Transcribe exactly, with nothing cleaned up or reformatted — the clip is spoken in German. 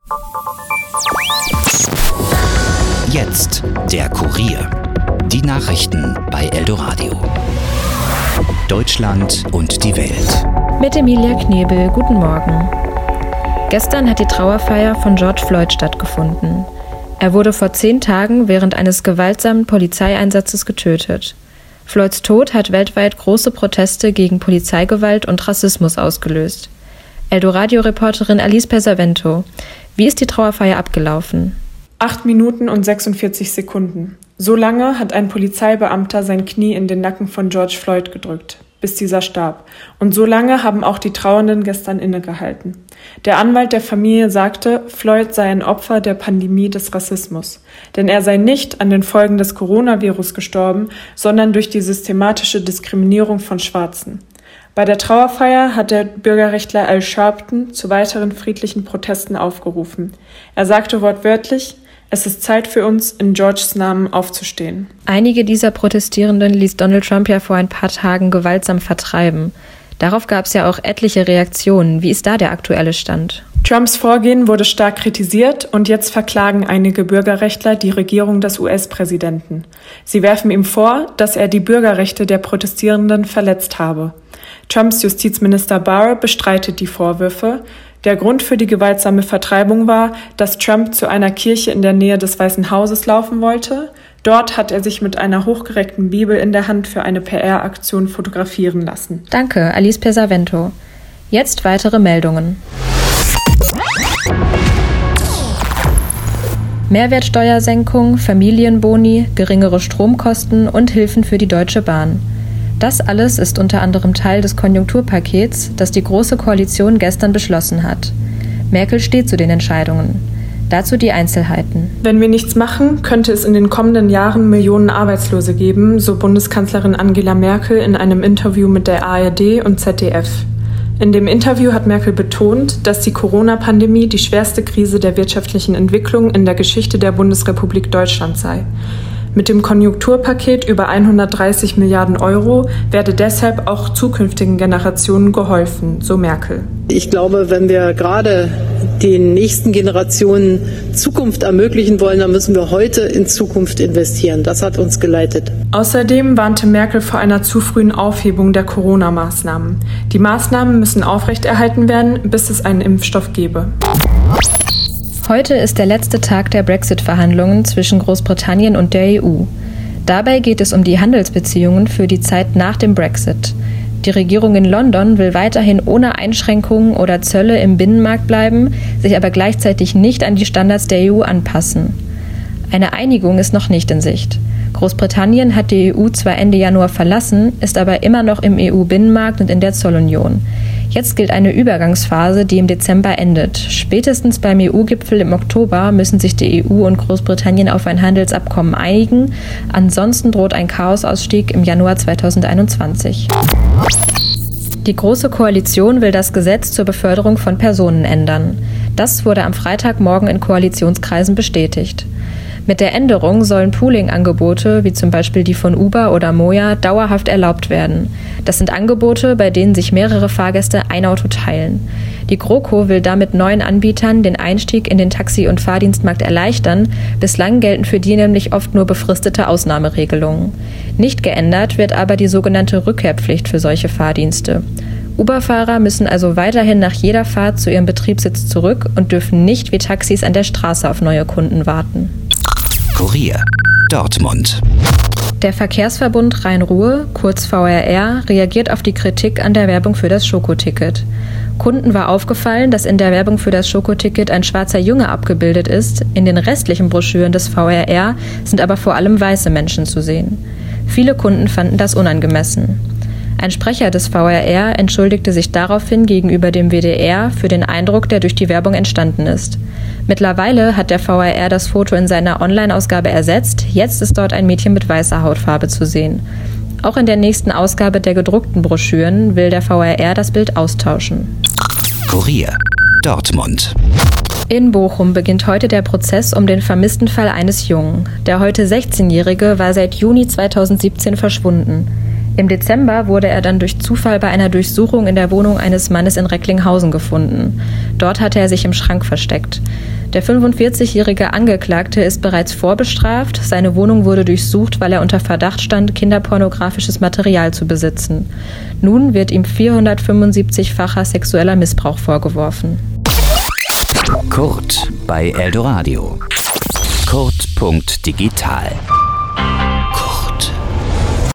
Jetzt der Kurier. Die Nachrichten bei Eldoradio. Deutschland und die Welt. Mit Emilia Knebel, guten Morgen. Gestern hat die Trauerfeier von George Floyd stattgefunden. Er wurde vor zehn Tagen während eines gewaltsamen Polizeieinsatzes getötet. Floyds Tod hat weltweit große Proteste gegen Polizeigewalt und Rassismus ausgelöst. Eldoradio-Reporterin Alice Pesavento, wie ist die Trauerfeier abgelaufen? Acht Minuten und sechsundvierzig Sekunden. So lange hat ein Polizeibeamter sein Knie in den Nacken von George Floyd gedrückt, bis dieser starb. Und so lange haben auch die Trauernden gestern innegehalten. Der Anwalt der Familie sagte, Floyd sei ein Opfer der Pandemie des Rassismus. Denn er sei nicht an den Folgen des Coronavirus gestorben, sondern durch die systematische Diskriminierung von Schwarzen. Bei der Trauerfeier hat der Bürgerrechtler Al Sharpton zu weiteren friedlichen Protesten aufgerufen. Er sagte wortwörtlich, es ist Zeit für uns, in Georges Namen aufzustehen. Einige dieser Protestierenden ließ Donald Trump ja vor ein paar Tagen gewaltsam vertreiben. Darauf gab es ja auch etliche Reaktionen. Wie ist da der aktuelle Stand? Trumps Vorgehen wurde stark kritisiert und jetzt verklagen einige Bürgerrechtler die Regierung des U S-Präsidenten. Sie werfen ihm vor, dass er die Bürgerrechte der Protestierenden verletzt habe. Trumps Justizminister Barr bestreitet die Vorwürfe. Der Grund für die gewaltsame Vertreibung war, dass Trump zu einer Kirche in der Nähe des Weißen Hauses laufen wollte. Dort hat er sich mit einer hochgereckten Bibel in der Hand für eine P R-Aktion fotografieren lassen. Danke, Alice Pesavento. Jetzt weitere Meldungen. Mehrwertsteuersenkung, Familienboni, geringere Stromkosten und Hilfen für die Deutsche Bahn. Das alles ist unter anderem Teil des Konjunkturpakets, das die Große Koalition gestern beschlossen hat. Merkel steht zu den Entscheidungen. Dazu die Einzelheiten. Wenn wir nichts machen, könnte es in den kommenden Jahren Millionen Arbeitslose geben, so Bundeskanzlerin Angela Merkel in einem Interview mit der A R D und Z D F. In dem Interview hat Merkel betont, dass die Corona-Pandemie die schwerste Krise der wirtschaftlichen Entwicklung in der Geschichte der Bundesrepublik Deutschland sei. Mit dem Konjunkturpaket über hundertdreißig Milliarden Euro werde deshalb auch zukünftigen Generationen geholfen, so Merkel. Ich glaube, wenn wir gerade den nächsten Generationen Zukunft ermöglichen wollen, dann müssen wir heute in Zukunft investieren. Das hat uns geleitet. Außerdem warnte Merkel vor einer zu frühen Aufhebung der Corona-Maßnahmen. Die Maßnahmen müssen aufrechterhalten werden, bis es einen Impfstoff gebe. Heute ist der letzte Tag der Brexit-Verhandlungen zwischen Großbritannien und der E U. Dabei geht es um die Handelsbeziehungen für die Zeit nach dem Brexit. Die Regierung in London will weiterhin ohne Einschränkungen oder Zölle im Binnenmarkt bleiben, sich aber gleichzeitig nicht an die Standards der E U anpassen. Eine Einigung ist noch nicht in Sicht. Großbritannien hat die E U zwar Ende Januar verlassen, ist aber immer noch im E U-Binnenmarkt und in der Zollunion. Jetzt gilt eine Übergangsphase, die im Dezember endet. Spätestens beim E U-Gipfel im Oktober müssen sich die E U und Großbritannien auf ein Handelsabkommen einigen. Ansonsten droht ein Chaosausstieg im Januar zweitausendeinundzwanzig. Die Große Koalition will das Gesetz zur Beförderung von Personen ändern. Das wurde am Freitagmorgen in Koalitionskreisen bestätigt. Mit der Änderung sollen Pooling-Angebote, wie zum Beispiel die von Uber oder Moja, dauerhaft erlaubt werden. Das sind Angebote, bei denen sich mehrere Fahrgäste ein Auto teilen. Die GroKo will damit neuen Anbietern den Einstieg in den Taxi- und Fahrdienstmarkt erleichtern. Bislang gelten für die nämlich oft nur befristete Ausnahmeregelungen. Nicht geändert wird aber die sogenannte Rückkehrpflicht für solche Fahrdienste. Uber-Fahrer müssen also weiterhin nach jeder Fahrt zu ihrem Betriebssitz zurück und dürfen nicht wie Taxis an der Straße auf neue Kunden warten. Kurier, Dortmund. Der Verkehrsverbund Rhein-Ruhr, kurz V R R, reagiert auf die Kritik an der Werbung für das Schokoticket. Kunden war aufgefallen, dass in der Werbung für das Schokoticket ein schwarzer Junge abgebildet ist. In den restlichen Broschüren des V R R sind aber vor allem weiße Menschen zu sehen. Viele Kunden fanden das unangemessen. Ein Sprecher des V R R entschuldigte sich daraufhin gegenüber dem W D R für den Eindruck, der durch die Werbung entstanden ist. Mittlerweile hat der V R R das Foto in seiner Online-Ausgabe ersetzt. Jetzt ist dort ein Mädchen mit weißer Hautfarbe zu sehen. Auch in der nächsten Ausgabe der gedruckten Broschüren will der V R R das Bild austauschen. Kurier, Dortmund. In Bochum beginnt heute der Prozess um den vermissten Fall eines Jungen. Der heute sechzehnjährige war seit Juni zweitausendsiebzehn verschwunden. Im Dezember wurde er dann durch Zufall bei einer Durchsuchung in der Wohnung eines Mannes in Recklinghausen gefunden. Dort hatte er sich im Schrank versteckt. Der fünfundvierzigjährige Angeklagte ist bereits vorbestraft. Seine Wohnung wurde durchsucht, weil er unter Verdacht stand, kinderpornografisches Material zu besitzen. Nun wird ihm vierhundertfünfundsiebzig-facher sexueller Missbrauch vorgeworfen. Kurt bei Eldoradio. Kurt Punkt digital